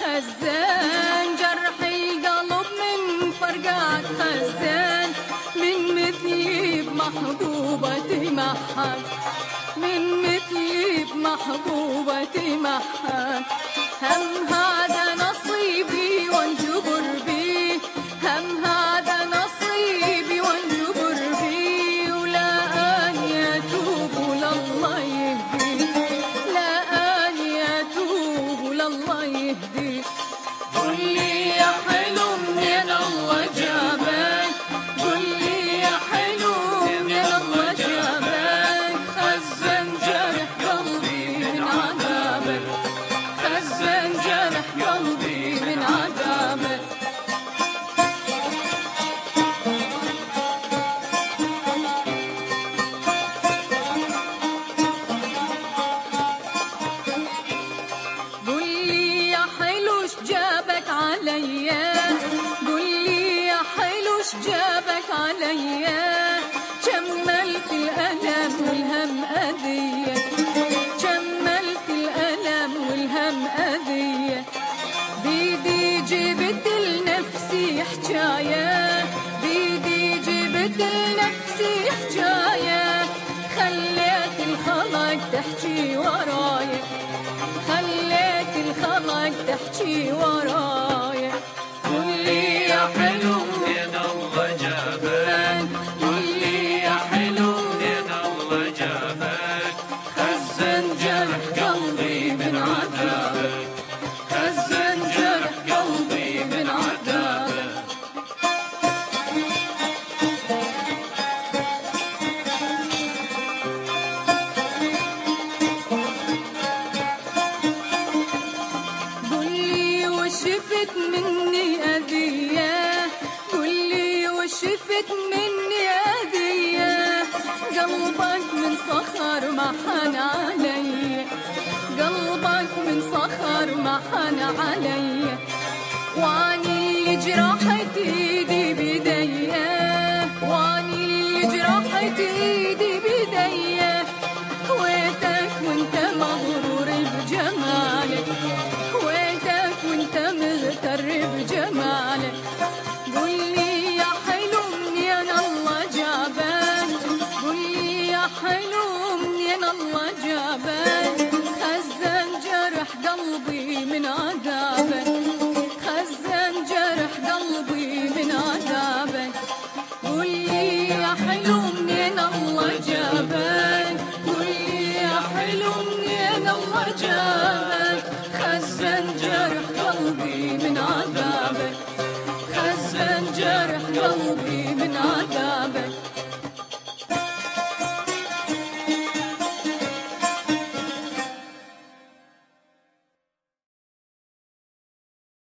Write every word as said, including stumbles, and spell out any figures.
خزان جرح القلب من فرقعك خزان من مثلي بمحبوبتي محن من مثلي بمحبوبتي محن هم هذا نصيبي وانجبر بيه هم هذا نصيبي وانجبر بيه ولا أني أتوب ولله يهدي لا أني أتوب ولله يهدي قل لي يا حلو منين الله جابك قل لي يا حلو منين الله جابك خزن جرح قلبي من عذابك خزن جرح قلبي من عذابك قل لي يا حلو شجابك عليا قل لي يا حلو شجابك عليا جملت الألم والهم أذية جملت الألم والهم أذية بيدي جبت لنفسي حجاية بيدي جبت لنفسي حجاية خليت الخلق تحكي ورايا خليت الخلق تحكي ورايا قل لي يا حلو منين الله جابك قل لي يا حلو منين الله جابك خزن جرح قلبي من عذابك خزن جرح قلبي من عذابك قل لي وشفت مني أذية قل لي وشفت مني أذية قلبك من صخر ما حن علي قلبك من صخر ما حن علي واني اللي جرح